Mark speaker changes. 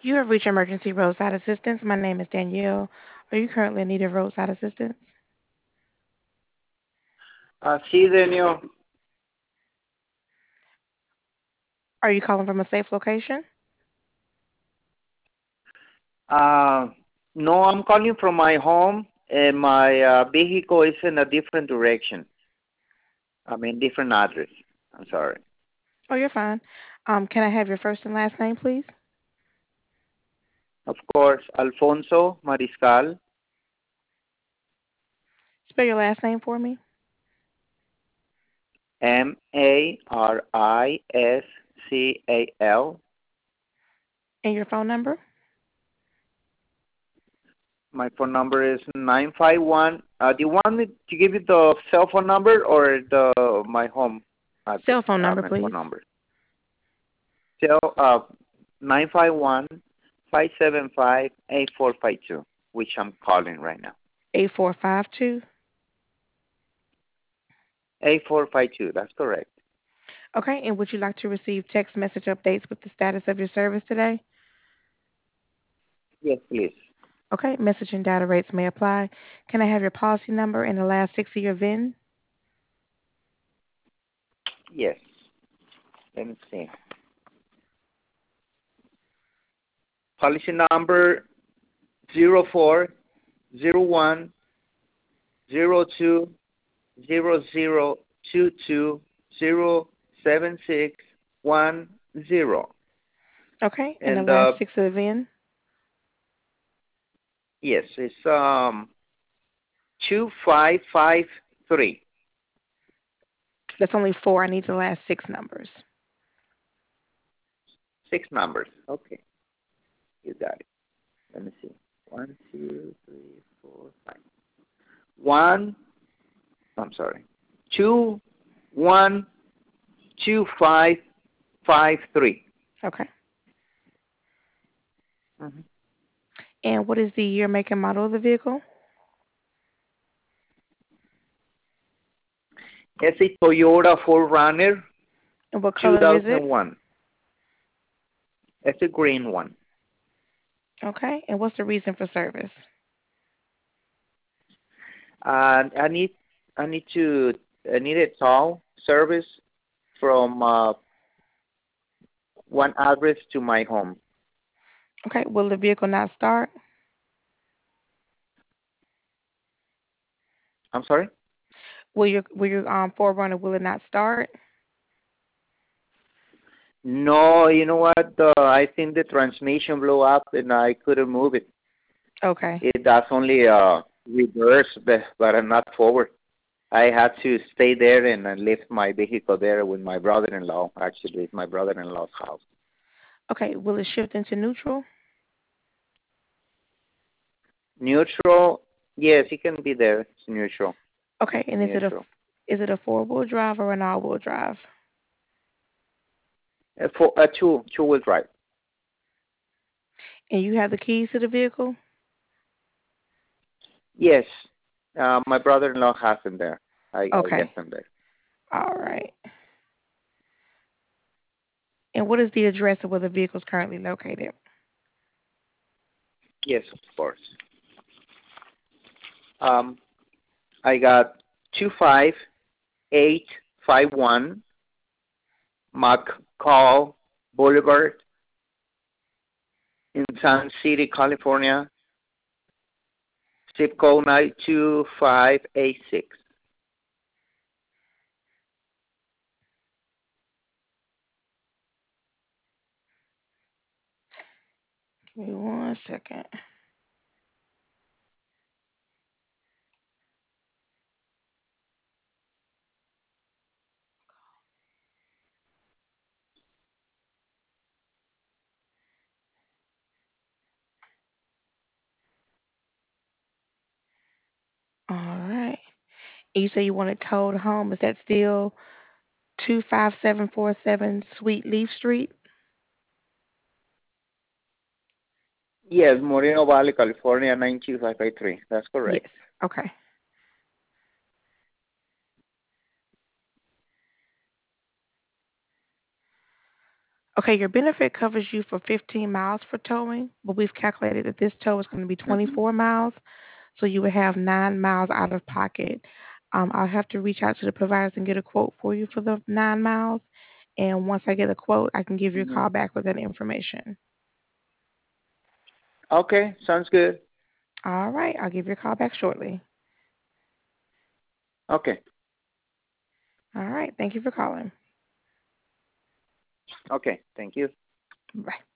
Speaker 1: You have reached emergency roadside assistance. My name is Danielle. Are you currently in need of roadside assistance?
Speaker 2: Sí, Daniel.
Speaker 1: Are you calling from a safe location?
Speaker 2: Uh, no, I'm calling from my home, and my vehicle is in a different direction. I mean, different address. I'm sorry.
Speaker 1: Oh, you're fine. Can I have your first and last name, please?
Speaker 2: Of course, Alfonso Mariscal,
Speaker 1: Spell your last name for me.
Speaker 2: Mariscal.
Speaker 1: And your phone number?
Speaker 2: My phone number is 951. Do you want me to give you the cell phone number or the my home address?
Speaker 1: Cell phone number,
Speaker 2: My phone
Speaker 1: please.
Speaker 2: number. Cell 951 575 8452, which I'm calling right now.
Speaker 1: 8452.
Speaker 2: 8452. That's correct.
Speaker 1: Okay, and would you like to receive text message updates with the status of your service today?
Speaker 2: Yes, please.
Speaker 1: Okay, message and data rates may apply. Can I have your policy number and the last six of your VIN?
Speaker 2: Yes. Let me see. Policy number 04010022076110.
Speaker 1: Okay, and the
Speaker 2: And
Speaker 1: last six of the VIN?
Speaker 2: yes, it's 2553.
Speaker 1: That's only four. I need the last six numbers.
Speaker 2: Six numbers. Okay, you got it. Let me see. One, two, three, four, five. One. I'm sorry. 212553.
Speaker 1: Okay.
Speaker 2: Mm-hmm.
Speaker 1: And what is the year, make, and model of the vehicle?
Speaker 2: It's a Toyota 4Runner
Speaker 1: And what color is it?
Speaker 2: 2001. It's a green one.
Speaker 1: Okay. And what's the reason for service?
Speaker 2: And I need to I need a tow service from one address to my home.
Speaker 1: Okay. Will the vehicle not start?
Speaker 2: I'm sorry.
Speaker 1: Will your Forerunner will it not start?
Speaker 2: No, you know what? I think the transmission blew up and I couldn't move it.
Speaker 1: Okay.
Speaker 2: It does only reverse, but not forward. I had to stay there and leave my vehicle there with my brother-in-law. Actually, it's my brother-in-law's house.
Speaker 1: Okay. Will it shift into neutral?
Speaker 2: Neutral, yes, it can be there. It's neutral.
Speaker 1: Okay. And is it a
Speaker 2: Neutral.
Speaker 1: is it a four-wheel drive or an all-wheel drive?
Speaker 2: For two-wheel drive.
Speaker 1: And you have the keys to the vehicle?
Speaker 2: Yes, my brother-in-law has them there. I
Speaker 1: Okay.
Speaker 2: left them there.
Speaker 1: All right. And what is the address of where the vehicle is currently located?
Speaker 2: Yes, of course. Um, I got 25851 McCall Boulevard in San City, California, zip code 92586.
Speaker 1: Give me one second. All right. And you say you want it towed home. Is that still 25747 Sweet Leaf Street?
Speaker 2: Yes, Moreno Valley, California, 92583. That's
Speaker 1: Yes.
Speaker 2: correct.
Speaker 1: Okay. Okay, your benefit covers you for 15 miles for towing, but we've calculated that this tow is going to be
Speaker 2: Hmm.
Speaker 1: 24 miles, so you would have 9 miles out of pocket. I'll have to reach out to the providers and get a quote for you for the 9 miles. And once I get a quote, I can give you a
Speaker 2: Hmm.
Speaker 1: call back with that information.
Speaker 2: Okay, sounds good.
Speaker 1: All right, I'll give you a call back shortly.
Speaker 2: Okay,
Speaker 1: All right, thank you for calling.
Speaker 2: okay, thank you.
Speaker 1: Bye.